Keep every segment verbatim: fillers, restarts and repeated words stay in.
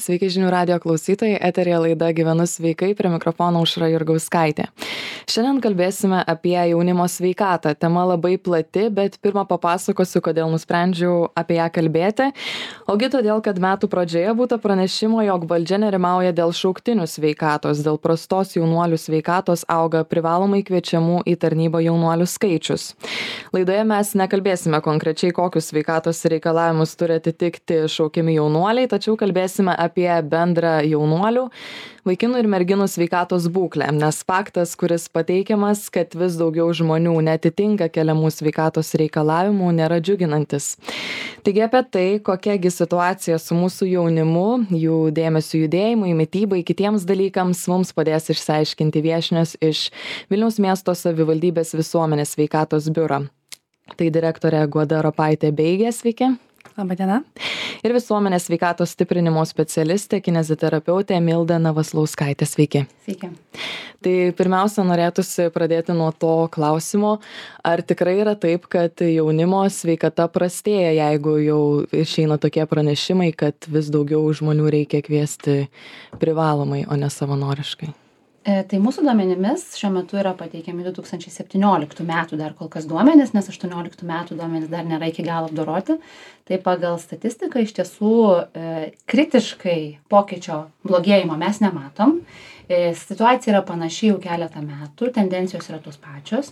Sveiki žinių radijo klausytojai, eterija laida Gyvenu sveikai, prie mikrofono Aušra Jurgauskaitė. Šiandien kalbėsime apie jaunimo sveikatą. Tema labai plati, bet pirmą papasakosiu, kodėl nusprendžiau apie ją kalbėti. Ogi todėl, kad metų pradžioje būta pranešimo, jog valdžia nerimauja dėl šauktinių sveikatos. Dėl prastos jaunuolių sveikatos auga privalomai kviečiamų į tarnybą jaunuolių skaičius. Laidoje mes nekalbėsime konkrečiai, kokius sveikatos reikalavimus turi atitikti šaukiami jaunuoliai, tačiau kalbėsime apie bendrą jaunuolių, vaikinų ir merginų sveikatos būklę, nes faktas, kuris pateikiamas, kad vis daugiau žmonių netitinka keliamų sveikatos reikalavimų, nėra džiuginantis. Taigi apie tai, kokiagi situacija su mūsų jaunimu, jų dėmesio judėjimui, mitybai, kitiems dalykams mums padės išsiaiškinti viešnios iš Vilniaus miesto savivaldybės visuomenės sveikatos biuro. Tai direktorė Guoda Ropaitė Beigė, sveiki. Labadiena. Ir visuomenės sveikatos stiprinimo specialistė, kineziterapeutė Milda Navaslauskaitė, sveiki. Sveiki. Tai pirmiausia, norėtųsi pradėti nuo to klausimo, ar tikrai yra taip, kad jaunimo sveikata prastėja, jeigu jau išeina tokie pranešimai, kad vis daugiau žmonių reikia kviesti privalomai, o ne savanoriškai? Tai mūsų duomenimis šiuo metu yra pateikiami du tūkstančiai septynioliktų metų dar kol kas duomenys, nes aštuonioliktų metų duomenys dar nėra iki galo apdoroti. Tai pagal statistiką iš tiesų e, kritiškai pokyčio blogėjimo mes nematom. E, situacija yra panaši jau keletą metų, tendencijos yra tos pačios.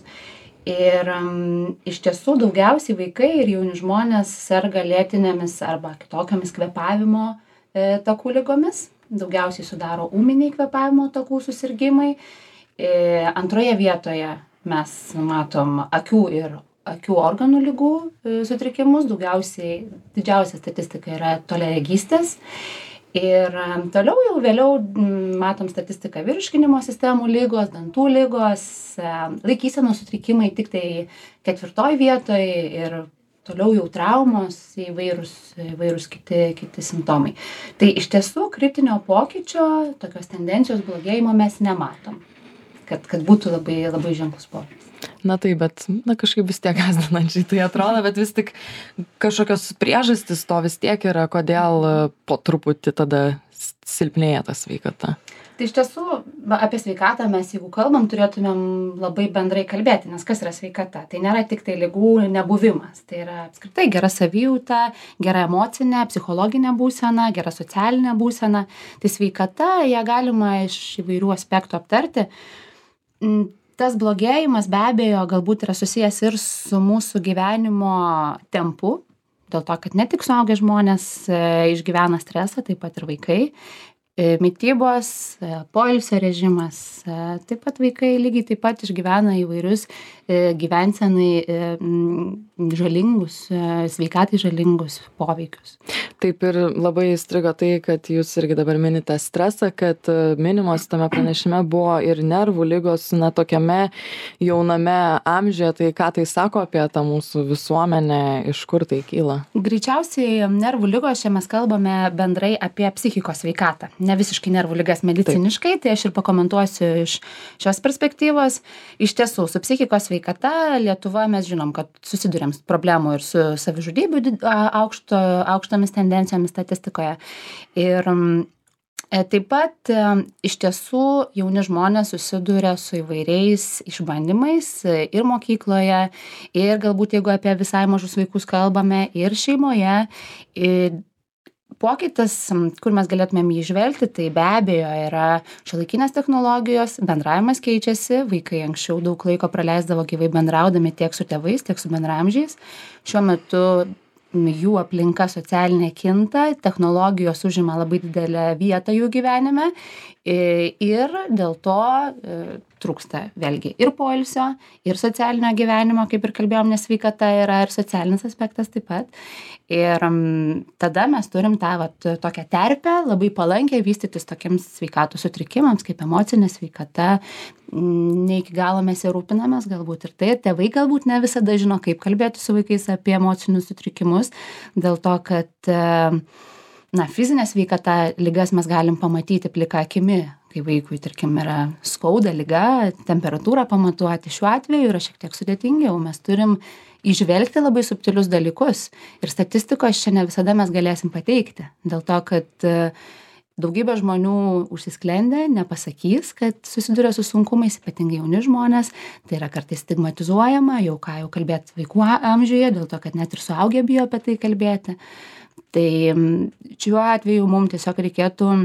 Ir um, iš tiesų daugiausiai vaikai ir jauni žmonės serga lėtinėmis arba kitokiamis kvėpavimo e, takų ligomis. Daugiausiai sudaro ūminiai kvėpavimo takų susirgimai. E, antroje vietoje mes matom akių ir akių organų ligų e, sutrikimus. Daugiausiai, didžiausia statistika yra toliaregystės. Ir e, toliau jau vėliau m, matom statistiką virškinimo sistemų lygos, dantų lygos, e, laikysenos sutrikimai tik tai ketvirtoj vietoj ir toliau jau traumos, įvairūs, įvairūs kiti, kiti simptomai. Tai iš tiesų kritinio pokyčio, tokios tendencijos blogėjimo mes nematom, kad, kad būtų labai, labai ženklus pokytis. Na tai, bet na, kažkaip vis tiek gąsdinančiai tai atrodo, bet vis tik kažkokios priežastys to vis tiek yra, kodėl po truputį tada silpnėja ta sveikata. Tai iš tiesų apie sveikatą mes, jeigu kalbam, turėtumėm labai bendrai kalbėti, nes kas yra sveikata? Tai nėra tik tai ligų nebuvimas, tai yra apskritai gera savijauta, gera emocinė, psichologinė būsena, gera socialinė būsena. Tai sveikata, ją galima iš įvairių aspektų aptarti. Tas blogėjimas be abejo galbūt yra susijęs ir su mūsų gyvenimo tempu, dėl to, kad ne tik suaugę žmonės išgyvena stresą, taip pat ir vaikai. Mitybos, poilsio režimas, taip pat vaikai lygiai taip pat išgyvena įvairius gyvensenai žalingus, sveikatai žalingus poveikius. Taip ir labai įstrigo tai, kad jūs irgi dabar minite stresą, kad minimos tame pranešime buvo ir nervų lygos, na, tokiame jauname amžiuje, tai ką tai sako apie tą mūsų visuomenę, iš kur tai kyla? Greičiausiai nervų lygos, čia mes kalbame bendrai apie psichikos sveikatą. Ne visiškai nervų ligas mediciniškai, tai aš ir pakomentuosiu iš šios perspektyvos. Iš tiesų, su psichikos sveikata Lietuvoje mes žinom, kad susiduriam problemų ir su savižudybių aukšto, aukštomis tendencijomis statistikoje. Ir taip pat iš tiesų jauni žmonės susiduria su įvairiais išbandymais ir mokykloje, ir galbūt jeigu apie visai mažus vaikus kalbame, ir šeimoje. Ir pokytis, kur mes galėtumėm jį žvelgti, tai be abejo yra šiuolaikinės technologijos, bendravimas keičiasi, vaikai anksčiau daug laiko praleisdavo gyvai bendraudami tiek su tėvais, tiek su bendraamžiais. Šiuo metu jų aplinka socialinė kinta, technologijos užima labai didelę vietą jų gyvenime ir dėl to trūksta vėlgi ir poilsio, ir socialinio gyvenimo, kaip ir kalbėjom, nes sveikata yra ir socialinis aspektas taip pat. Ir tada mes turim tą vat, tokią terpę labai palankiai vystytis tokiems sveikatos sutrikimams, kaip emocinė sveikata. Ne iki galo mes ir rūpinamės galbūt ir tai. Tėvai galbūt ne visada žino, kaip kalbėti su vaikais apie emocinius sutrikimus, dėl to, kad na, fizinė sveikata, ligas mes galim pamatyti plika akimi, kai vaikui, tarkim, yra skauda liga, temperatūrą pamatuoti. Šiuo atveju yra šiek tiek sudėtingiau. Mes turim įžvelgti labai subtilius dalykus ir statistikos čia ne visada mes galėsim pateikti. Dėl to, kad daugybė žmonių užsisklendę, nepasakys, kad susiduria su sunkumais, ypatingai jauni žmonės, tai yra kartais stigmatizuojama, jau ką jau kalbėti vaikų amžiuje, dėl to, kad net ir suaugę bijo apie tai kalbėti. Tai šiuo atveju mums tiesiog reikėtų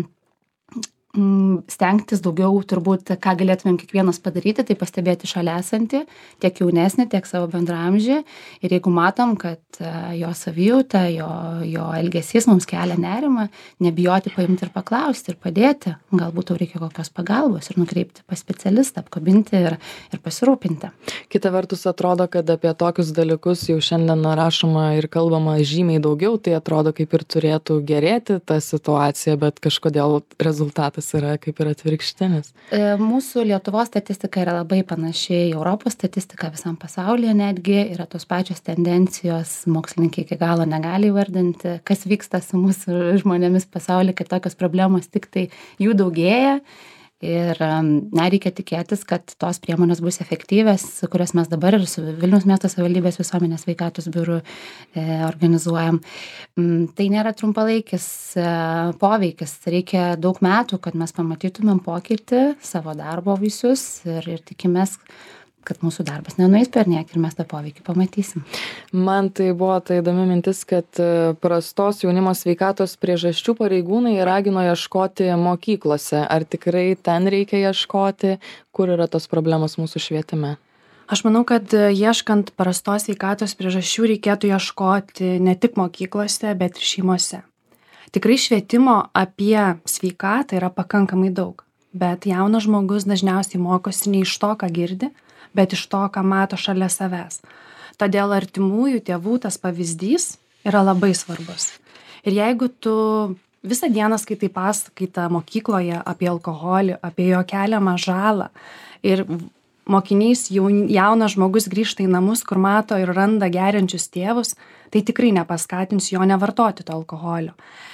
stengtis daugiau, turbūt, ką galėtumėm kiekvienas padaryti, tai pastebėti šalia esantį, tiek jaunesnį, tiek savo bendramžį. Ir jeigu matom, kad jo savijauta, jo, jo elgesys mums kelia nerimą, nebijoti paimti ir paklausti ir padėti. Galbūt tau reikia kokios pagalbos ir nukreipti pas specialistą, apkabinti ir, ir pasirūpinti. Kita vertus atrodo, kad apie tokius dalykus jau šiandien rašoma ir kalbama žymiai daugiau, tai atrodo kaip ir turėtų gerėti ta situacija, bet kažkodėl rezultatas yra kaip ir atvirkštinis. Mūsų Lietuvos statistika yra labai panaši į Europos statistiką, visam pasaulyje netgi yra tos pačios tendencijos, mokslininkai iki galo negali įvardinti, kas vyksta su mūsų žmonėmis pasaulyje, kad tokios problemos tik tai jų daugėja. Ir na, reikia tikėtis, kad tos priemonės bus efektyvės, kurias mes dabar ir su Vilniaus miesto savivaldybės visuomenės sveikatos biuru e, organizuojam. Tai nėra trumpalaikis e, poveikis, reikia daug metų, kad mes pamatytumėm pokytį savo darbo vaisius ir, ir tikimės, kad mūsų darbas nenueis per niekį ir mes tą poveikį pamatysim. Man tai buvo ta įdomi mintis, kad prastos jaunimo sveikatos priežasčių pareigūnai ragino ieškoti mokyklose. Ar tikrai ten reikia ieškoti, kur yra tos problemos mūsų švietime? Aš manau, kad ieškant prastos sveikatos priežasčių reikėtų ieškoti ne tik mokyklose, bet ir šeimose. Tikrai švietimo apie sveikatą yra pakankamai daug, bet jaunas žmogus dažniausiai mokosi ne iš to, ką girdi, bet iš to, ką mato šalia savęs. Todėl artimųjų tėvų tas pavyzdys yra labai svarbus. Ir jeigu tu visą dieną skaitai paskaitą mokykloje apie alkoholį, apie jo keliamą žalą ir mokinys, jaunas žmogus grįžta į namus, kur mato ir randa geriančius tėvus, tai tikrai nepaskatins jo nevartoti to alkoholio.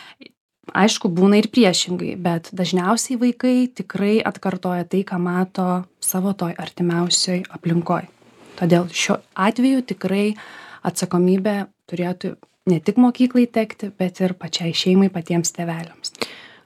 Aišku, būna ir priešingai, bet dažniausiai vaikai tikrai atkartoja tai, ką mato savo toj artimiausioj aplinkoj. Todėl šiuo atveju tikrai atsakomybė turėtų ne tik mokyklai tekti, bet ir pačiai šeimai, patiems tėveliams.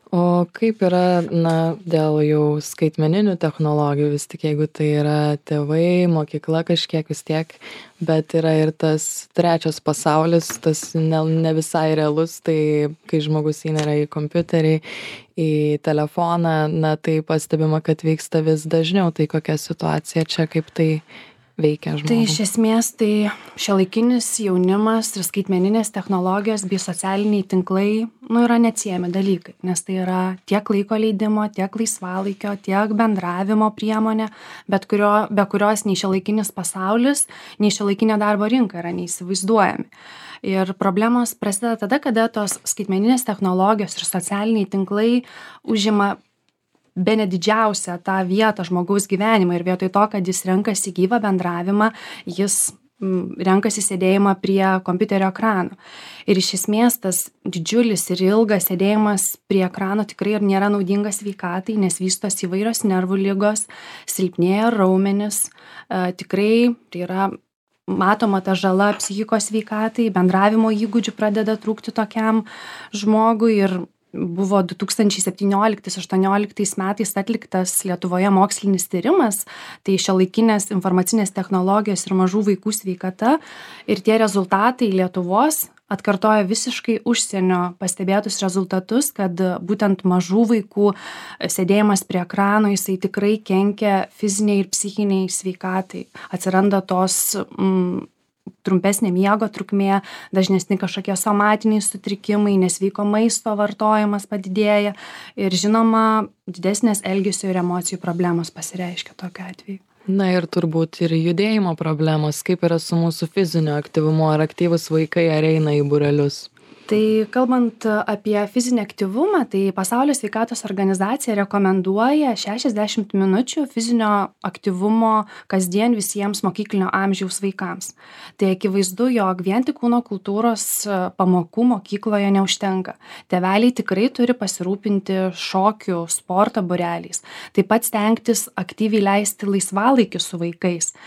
O kaip yra, na, dėl jau skaitmeninių technologijų, vis tik jeigu tai yra tėvai, mokykla kažkiek vis tiek, bet yra ir tas trečias pasaulis, tas ne, ne visai realus, tai kai žmogus įneria į kompiuterį, į telefoną, na, tai pastebima, kad vyksta vis dažniau. Tai kokia situacija čia, kaip tai veikia žmogų? Tai iš esmės tai šiuolaikinis jaunimas ir skaitmeninės technologijos bei socialiniai tinklai nu, yra neatsiejami dalykai, nes tai yra tiek laiko leidimo, tiek laisvalaikio, tiek bendravimo priemonė, bet kurio, be kurios nei šiuolaikinis pasaulis, nei šiuolaikinė darbo rinka yra neįsivaizduojami. Ir problemos prasideda tada, kada tos skaitmeninės technologijos ir socialiniai tinklai užima bene didžiausią tą vietą žmogaus gyvenimą ir vietoj to, kad jis renkasi gyvą bendravimą, jis renkasi sėdėjimą prie kompiuterio ekrano. Ir iš esmės tas didžiulis ir ilgas sėdėjimas prie ekrano tikrai ir nėra naudingas sveikatai, nes vystosi įvairios nervų ligos, silpnėja raumenis, e, tikrai tai yra matoma ta žala psichikos sveikatai, bendravimo įgūdžių pradeda trūkti tokiam žmogui ir buvo du tūkstančiai septynioliktais aštuonioliktais metais atliktas Lietuvoje mokslinis tyrimas, tai šiuolaikinės informacinės technologijos ir mažų vaikų sveikata ir tie rezultatai Lietuvos atkartoja visiškai užsienio pastebėtus rezultatus, kad būtent mažų vaikų sėdėjimas prie ekrano jisai tikrai kenkia fiziniai ir psichiniai sveikatai. Atsiranda tos mm, trumpesnė miego trukmė, dažnesni kažkokie somatiniai sutrikimai, nesveiko maisto vartojimas padidėja ir žinoma, didesnės elgesio ir emocijų problemos pasireiškia tokiu atveju. Na ir turbūt ir judėjimo problemos, kaip yra su mūsų fiziniu aktyvumu, ar aktyvus vaikai ar eina į būrelius? Tai kalbant apie fizinį aktyvumą, tai Pasaulio sveikatos organizacija rekomenduoja šešiasdešimt minučių fizinio aktyvumo kasdien visiems mokyklinio amžiaus vaikams. Tai akivaizdu, jog vien tik kūno kultūros pamokų mokykloje neužtenka. Tėveliai tikrai turi pasirūpinti šokių, sporto būreliais. Taip pat stengtis aktyviai leisti laisvalaikį su vaikais.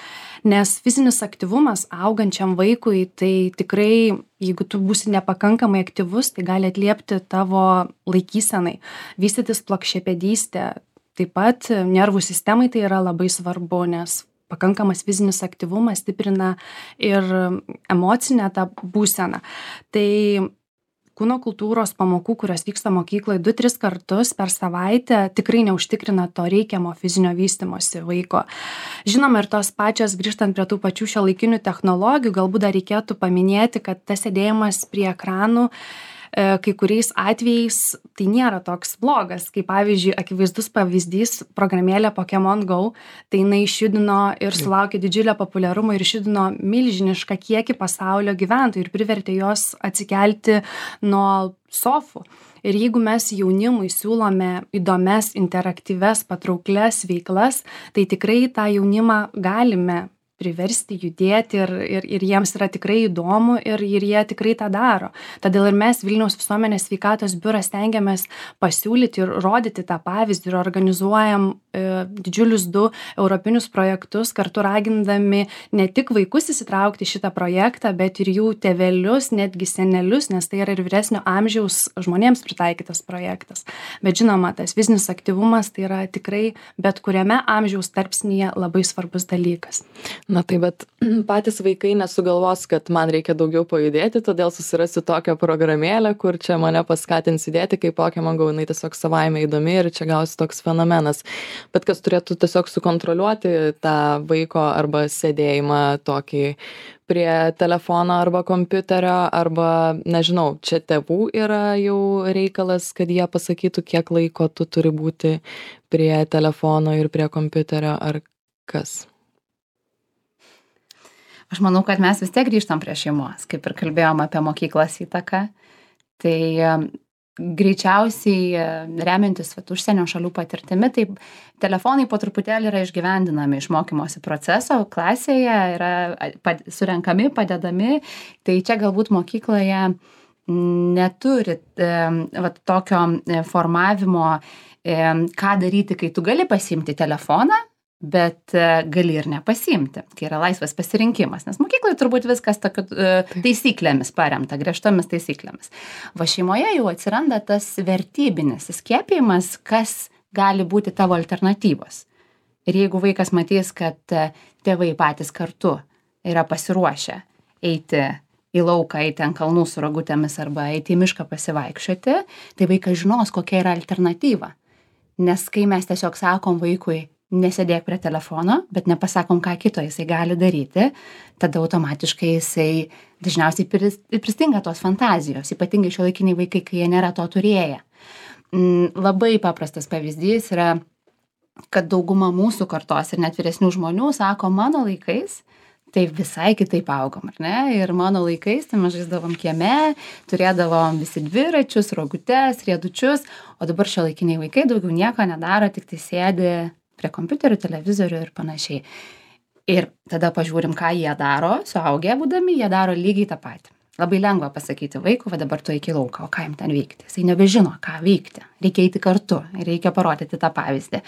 Nes fizinis aktyvumas augančiam vaikui, tai tikrai, jeigu tu būsi nepakankamai aktyvus, tai gali atliepti tavo laikysenai, vystytis plokščiapėdystė. Taip pat nervų sistemai tai yra labai svarbu, nes pakankamas fizinis aktyvumas stiprina ir emocinę tą būseną. Tai kūno kultūros pamokų, kurios vyksta mokykloje du tris kartus per savaitę, tikrai neužtikrina to reikiamo fizinio vystymosi vaiko. Žinoma, ir tos pačios, grįžtant prie tų pačių šiuolaikinių technologijų, galbūt dar reikėtų paminėti, kad tas sėdėjimas prie ekranų kai kuriais atvejais tai nėra toks blogas, kaip pavyzdžiui, akivaizdus pavyzdys programėlė Pokemon Go, tai jinai išjudino ir sulaukė didžiulio populiarumo ir išjudino milžinišką kiekį pasaulio gyventojų ir privertė juos atsikelti nuo sofų. Ir jeigu mes jaunimui siūlome įdomias, interaktyves, patrauklias veiklas, tai tikrai tą jaunimą galime priversti judėti ir, ir, ir jiems yra tikrai įdomu ir, ir jie tikrai tą daro. Todėl ir mes Vilniaus visuomenės sveikatos biuras stengiamės pasiūlyti ir rodyti tą pavyzdį ir organizuojam e, didžiulius du europinius projektus, kartu ragindami ne tik vaikus įsitraukti šitą projektą, bet ir jų tėvelius, netgi senelius, nes tai yra ir vyresnio amžiaus žmonėms pritaikytas projektas. Bet žinoma, tas fizinis aktyvumas tai yra tikrai bet kuriame amžiaus tarpsnyje labai svarbus dalykas. Na tai, bet patys vaikai nesugalvos, kad man reikia daugiau pajudėti, todėl susirasiu tokią programėlę, kur čia mane paskatins įdėti, kaip Pokemon Go, jinai tiesiog savaime įdomi ir čia gausi toks fenomenas. Bet kas turėtų tiesiog sukontroliuoti tą vaiko arba sėdėjimą tokį prie telefono arba kompiuterio, arba, nežinau, čia tėvų yra jau reikalas, kad jie pasakytų, kiek laiko tu turi būti prie telefono ir prie kompiuterio, ar kas? Aš manau, kad mes vis tiek grįžtam prie šeimos, kaip ir kalbėjom apie mokyklos įtaką. Tai greičiausiai remiantis vat, užsienio šalių patirtimi, tai telefonai po truputėlį yra išgyvendinami iš mokymosi proceso, klasėje yra pad, surenkami, padedami. Tai čia galbūt mokykloje neturi vat, tokio formavimo, ką daryti, kai tu gali pasiimti telefoną, bet gali ir nepasiimti, kai yra laisvas pasirinkimas, nes mokykloje turbūt viskas tokio taisyklėmis paremta, griežtomis taisyklėmis. Va šeimoje jau atsiranda tas vertybinis įskiepijimas, kas gali būti tavo alternatyvos. Ir jeigu vaikas matys, kad tėvai patys kartu yra pasiruošę eiti į lauką, eiti ant kalnų su rogutėmis arba eiti į mišką pasivaikščioti, tai vaikas žinos, kokia yra alternatyva. Nes kai mes tiesiog sakom vaikui, nesėdėk prie telefono, bet nepasakom, ką kito jisai gali daryti, tada automatiškai jisai dažniausiai pristinga tos fantazijos, ypatingai šiuolaikiniai vaikai, kai jie nėra to turėję. Labai paprastas pavyzdys yra, kad dauguma mūsų kartos ir net vyresnių žmonių sako, mano laikais, tai visai kitaip augom, ar ne? Ir mano laikais, tai mes žaisdavom kieme, turėdavom visi dviračius, rogutes, riedučius, o dabar šiuolaikiniai vaikai daugiau nieko nedaro, tik tai sėdi prie kompiuterių, televizorių ir panašiai. Ir tada pažiūrim, ką jie daro, suaugę būdami, jie daro lygiai tą patį. Labai lengva pasakyti vaikui, va dabar tu eik į lauką, o ką jam ten veikti. Jisai nebežino, ką veikti. Reikia eiti kartu, reikia parodyti tą pavyzdį.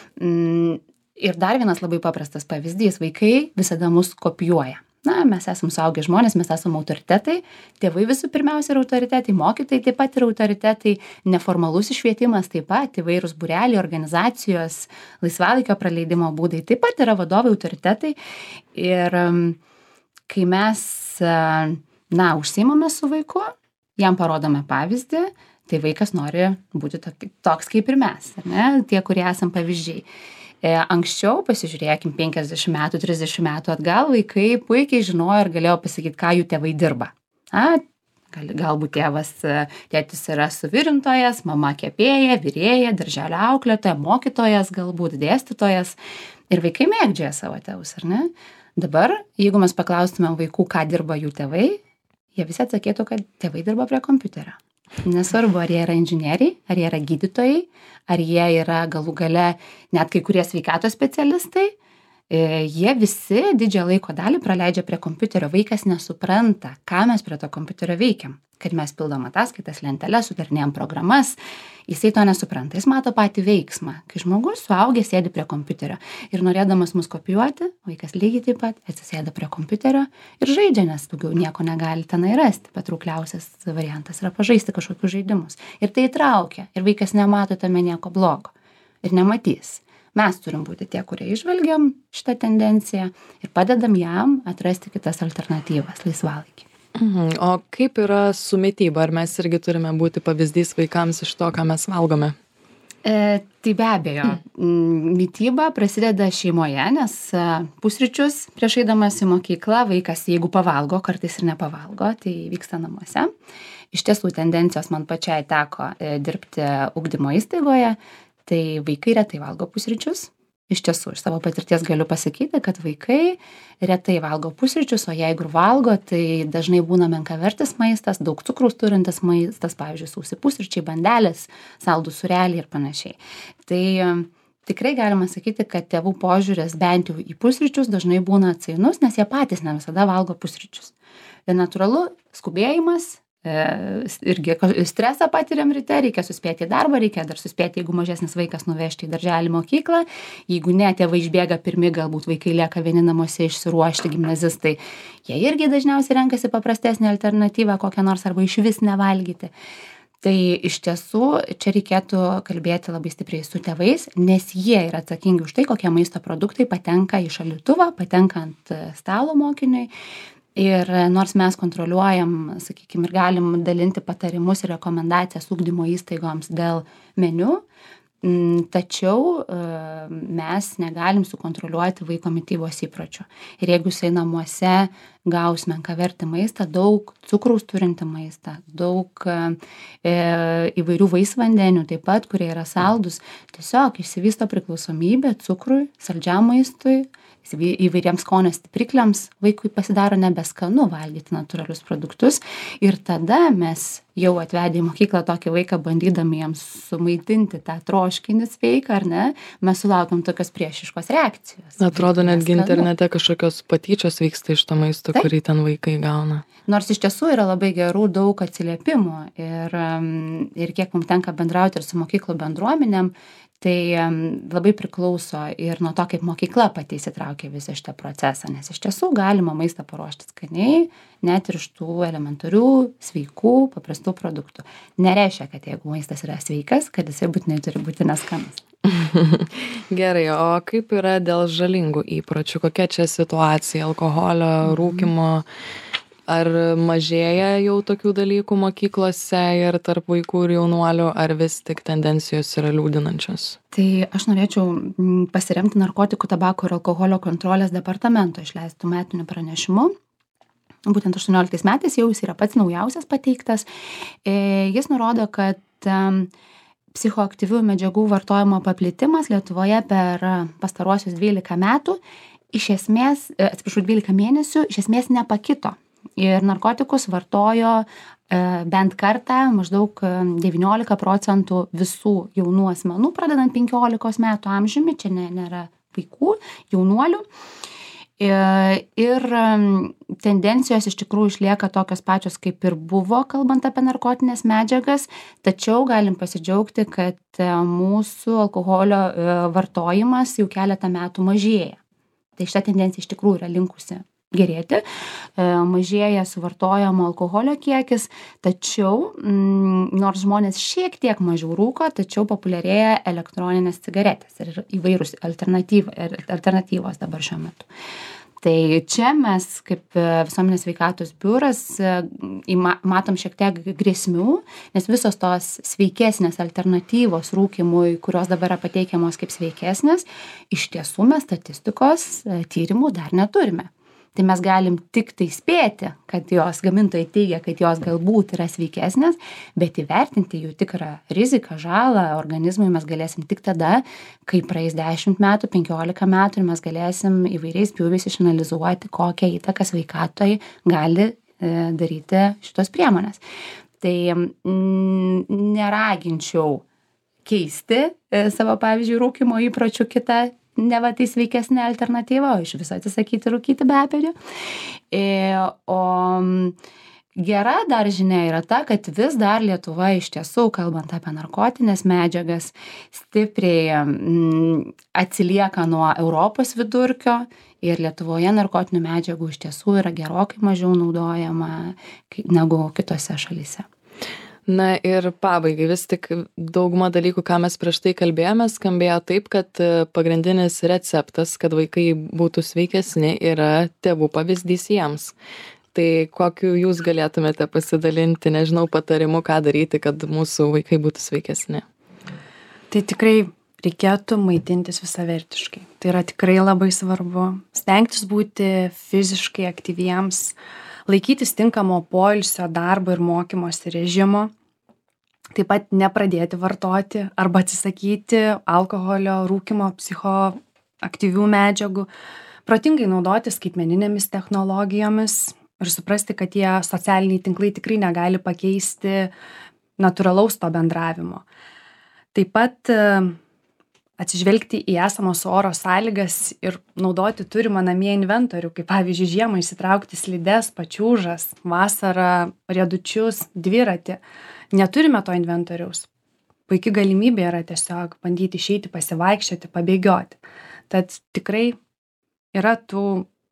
Ir dar vienas labai paprastas pavyzdys, vaikai visada mus kopijuoja. Na, mes esam suaugę žmonės, mes esam autoritetai, tėvai visų pirmiausia yra autoritetai, mokytojai taip pat yra autoritetai, neformalus švietimas taip pat, įvairūs būreliai, organizacijos, laisvalaikio praleidimo būdai taip pat yra vadovai autoritetai. Ir kai mes, na, užsiimame su vaiku, jam parodome pavyzdį, tai vaikas nori būti toks kaip ir mes, ar ne? Tie, kurie esam pavyzdžiai. Anksčiau, pasižiūrėkim, penkiasdešimt metų, trisdešimt metų atgal, vaikai puikiai žinojo ir galėjo pasakyti, ką jų tėvai dirba. A, gal, galbūt tėvas, tėtis yra suvirintojas, mama kepėja, virėja, darželio auklėtoja, mokytojas, galbūt dėstytojas. Ir vaikai mėgdžioja savo tėvus, ar ne? Dabar, jeigu mes paklaustumėm vaikų, ką dirba jų tėvai, jie visi atsakytų, kad tėvai dirba prie kompiuterio. Nesvarbu, ar jie yra inžinieriai, ar jie yra gydytojai, ar jie yra galų gale net kai kurie sveikatos specialistai, jie visi didžiąją laiko dalį praleidžia prie kompiuterio. Vaikas nesupranta, ką mes prie to kompiuterio veikiam. Kad mes pildom ataskaitas, lenteles, sudarinėjam programas, jisai to nesupranta. Jis mato patį veiksmą, kai žmogus suaugęs sėdi prie kompiuterio ir norėdamas mus kopijuoti, vaikas lygiai taip pat atsisėda prie kompiuterio ir žaidžia, nes daugiau nieko negali tenai rasti. Patraukliausias variantas yra pažaisti kažkokius žaidimus. Ir tai įtraukia. Ir vaikas nemato tame nieko blogo. Ir nematys. Mes turim būti tie, kurie išvelgiam šitą tendenciją ir padedam jam atrasti kitas alternatyvas laisvalaikį. Mhm. O kaip yra su mityba? Ar mes irgi turime būti pavyzdys vaikams iš to, ką mes valgome? E, tai be abejo, mm. mityba prasideda šeimoje, nes pusryčius prieš eidamas į mokyklą vaikas, jeigu pavalgo, kartais ir nepavalgo, tai vyksta namuose. Iš tiesų tendencijos man pačiai teko e, dirbti ugdymo įstaigoje, tai vaikai retai valgo pusryčius. Iš tiesų, iš savo patirties galiu pasakyti, kad vaikai retai valgo pusryčius, o jeigu valgo, tai dažnai būna menkavertis maistas, daug cukraus turintis maistas, pavyzdžiui, sausi pusryčiai, bandelės, saldų sūreliai ir panašiai. Tai tikrai galima sakyti, kad tėvų požiūris bent jau į pusryčius dažnai būna atsainus, nes jie patys ne visada valgo pusryčius. Ir natūralu, skubėjimas, irgi stresą patiriam ryte, reikia suspėti į darbą, reikia dar suspėti, jeigu mažesnis vaikas nuvežti į darželį mokyklą, jeigu ne, tėvai išbėga pirmi, galbūt vaikai lieka vieni namuose išsiruošti, gimnazistai, jie irgi dažniausiai renkasi paprastesnį alternatyvą, kokią nors arba išvis nevalgyti. Tai iš tiesų čia reikėtų kalbėti labai stipriai su tėvais, nes jie yra atsakingi už tai, kokie maisto produktai patenka į šaldytuvą, patenka ant stalo mokiniui. Ir nors mes kontroliuojam, sakykime, ir galim dalinti patarimus ir rekomendacijas ugdymo įstaigoms dėl meniu, tačiau mes negalim sukontroliuoti vaiko mitybos įpročių. Ir jeigu jisai namuose gaus menkavertį maistą, daug cukraus turintį maistą, daug e, įvairių vaisvandenių taip pat, kurie yra saldus, tiesiog išsivysto priklausomybė cukrui, saldžiam maistui, įvairiems skonio stiprikliams, vaikui pasidaro nebeskanu valgyti natūralius produktus ir tada mes jau atvedę į mokyklą tokį vaiką, bandydami jiems sumaitinti tą troškinį sveiką, ar ne, mes sulaukiam tokios priešiškos reakcijos. Atrodo, netgi internete kažkokios patyčios vyksta iš to maisto, Taip. Kurį ten vaikai gauna. Nors iš tiesų yra labai gerų daug atsiliepimų ir, ir kiek mums tenka bendrauti ir su mokyklų bendruomenėm, tai labai priklauso ir nuo to, kaip mokykla pati įsitraukia visą šitą procesą, nes iš tiesų galima maistą paruošti skaniai, net ir iš tų elementarių, sveikų, paprastų produktų. Nereiškia, kad jeigu maistas yra sveikas, kad jisai būtinai turi būti neskanus. Gerai, o kaip yra dėl žalingų įpročių? Kokia čia situacija? Alkoholio, rūkymo? Ar mažėja jau tokių dalykų mokyklose ir tarp vaikų ir jaunuolių, ar vis tik tendencijos yra liūdinančios? Tai aš norėčiau pasiremti narkotikų, tabako ir alkoholio kontrolės departamento išleistų metinių pranešimų. Būtent aštuonioliktais metais jau jis yra pats naujausias pateiktas. Jis nurodo, kad psichoaktyvių medžiagų vartojimo paplitimas Lietuvoje per pastaruosius dvylika metų, iš esmės, atsiprašau, dvylika mėnesių, iš esmės nepakito. Ir narkotikus vartojo e, bent kartą maždaug devyniolika procentų visų jaunų asmenų, pradedant penkiolikos metų amžiumi, čia ne, nėra vaikų, jaunuolių. E, ir tendencijos iš tikrųjų išlieka tokios pačios, kaip ir buvo, kalbant apie narkotinės medžiagas, tačiau galim pasidžiaugti, kad mūsų alkoholio vartojimas jau keletą metų mažėja. Tai šita tendencija iš tikrųjų yra linkusi gerėti, mažėja suvartojamo alkoholio kiekis, tačiau m, nors žmonės šiek tiek mažiau rūko, tačiau populiarėja elektroninės cigaretės ir įvairūs alternatyvos dabar šiuo metu. Tai čia mes kaip visuomenės sveikatos biuras matom šiek tiek grėsmių, nes visos tos sveikesnės alternatyvos rūkymui, kurios dabar yra pateikiamos kaip sveikesnės, iš tiesų mes statistikos tyrimų dar neturime. Tai mes galim tik tai spėti, kad jos gamintojai teigia, kad jos galbūt yra sveikesnės, bet įvertinti jų tikrą riziką, žalą organizmui mes galėsim tik tada, kai praeis dešimt metų, penkiolika metų ir mes galėsim įvairiais pjūviais išanalizuoti, kokią įtaką sveikatoj gali e, daryti šitos priemonės. Tai m, neraginčiau keisti e, savo, pavyzdžiui, rūkymo įpročių kitą neva tai sveikesnė alternatyva, o iš viso atsisakyti rūkyti be abejo. E, o gera dar žinia yra ta, kad vis dar Lietuva iš tiesų, kalbant apie narkotinės medžiagas, stipriai mm, atsilieka nuo Europos vidurkio ir Lietuvoje narkotinių medžiagų iš tiesų yra gerokai mažiau naudojama negu kitose šalyse. Na ir pabaigai, vis tik dauguma dalykų, ką mes prieš tai kalbėjome, skambėjo taip, kad pagrindinis receptas, kad vaikai būtų sveikesni, yra tėvų pavyzdys jiems. Tai kokiu jūs galėtumėte pasidalinti, nežinau, patarimu, ką daryti, kad mūsų vaikai būtų sveikesni? Tai tikrai reikėtų maitintis visavertiškai. Tai yra tikrai labai svarbu. Stengtis būti fiziškai aktyviems, laikytis tinkamo poilsio, darbo ir mokymosi režimo. Taip pat nepradėti vartoti arba atsisakyti alkoholio, rūkymo, psichoaktyvių medžiagų. Protingai naudoti skaitmeninėmis technologijomis. Ir suprasti, kad tie socialiniai tinklai tikrai negali pakeisti natūralaus to bendravimo. Taip pat atsižvelgti į esamos oro sąlygas ir naudoti turimą namie inventorių, kaip pavyzdžiui žiemą įsitraukti slides, pačiūžas, vasarą riedučius, dviratį. Neturime to inventoriaus. Puiki galimybė yra tiesiog bandyti išeiti, pasivaikščioti, pabėgioti. Tad tikrai yra tų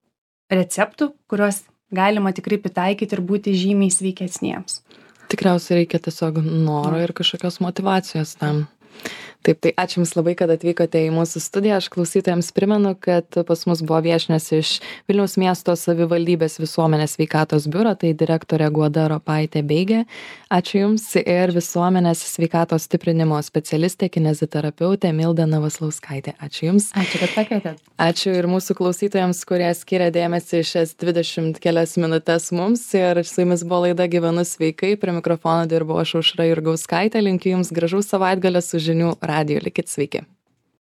receptų, kuriuos galima tikrai pritaikyti ir būti žymiai sveikesniems. Tikriausiai reikia tiesiog noro ir kažkokios motyvacijos tam. Taip, tai ačiū Jums labai, kad atvykote į mūsų studiją. Aš klausytojams primenu, kad pas mus buvo viešnios iš Vilniaus miesto savivaldybės visuomenės sveikatos biuro, tai direktorė Guoda Ropaitė Beigė. Ačiū Jums ir visuomenės sveikatos stiprinimo specialistė, kineziterapeutė Milda Navaslauskaitė. Ačiū Jums. Ačiū, kad pakvietėt. Ačiū ir mūsų klausytojams, kurie skiria dėmesį šias dvidešimt kelias minutes mums. Ir su Jumis buvo laida Gyvenu sveikai. Prie mikrofono dirbo aš Aušra Jurgauskaitė. Linkiu Jums gražaus savaitgalio su žinių radiju. Likit sveiki.